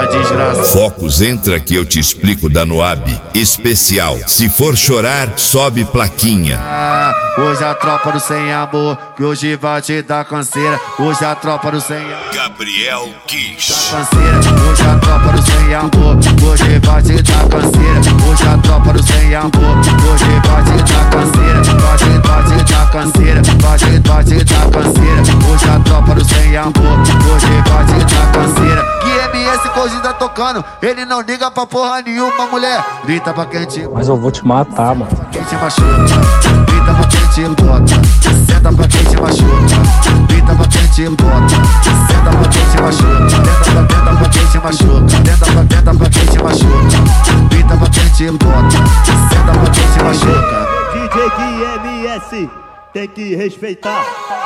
A desgraça. Focos, entra que eu te explico da Noab especial. Se for chorar, sobe plaquinha. Hoje a tropa do sem amor, que hoje vai te dar canseira. Hoje a tropa do sem amor, Gabriel Kiss. canseira. Hoje a tropa do sem amor, hoje vai te dar canseira. Hoje a tropa do sem amor, hoje vai te dar canseira. Vai te dar canseira, vai te dar canseira. Hoje a tropa do sem amor, hoje vai te dar canseira. Que MS que hoje tá tocando, ele não liga pra porra nenhuma, mulher. Grita pra quem te... Mas eu vou te matar, mano. Quem te machuca, grita pra quem te bota. Senta pra quem te machuca, grita pra quem te bota. Senta pra quem te machuca, tenta pra quem te machuca. Tenta pra quem te machuca, grita pra quem te bota. Senta pra quem te machuca. DJ Gui MS, tem que respeitar.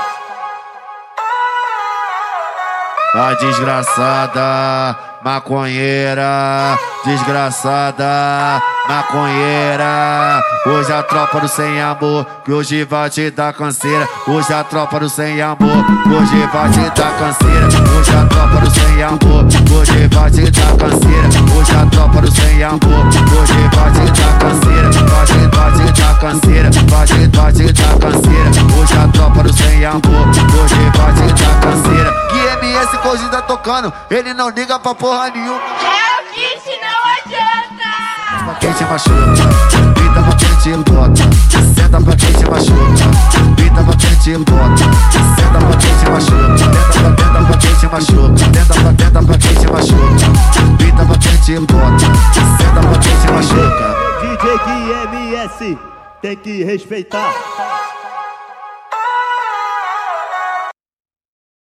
A desgraçada, maconheira, desgraçada, maconheira. Hoje a tropa do sem amor, que hoje vai te dar canseira. Hoje a tropa do sem amor, que hoje vai te dar canseira. Hoje a tropa do sem amor, que hoje vai te dar canseira. Hoje a tropa do sem amor, que hoje vai te dar canseira. Vai te dar canseira, vai te dar canseira. Hoje a tropa do sem amor, que hoje vai te dar canseira. Que MS que hoje tá tocando, ele não liga pra porra nenhuma. É o Kiss, não adianta! Pra quem te machuca, grita pra quem te bota. Senta pra quem te machuca, grita pra quem te bota. Senta pra quem te machuca, tenta pra quem te machuca. Tenta pra quem te machuca, grita pra quem te bota. Senta pra quem te machuca. DJ Gui MS, tem que respeitar.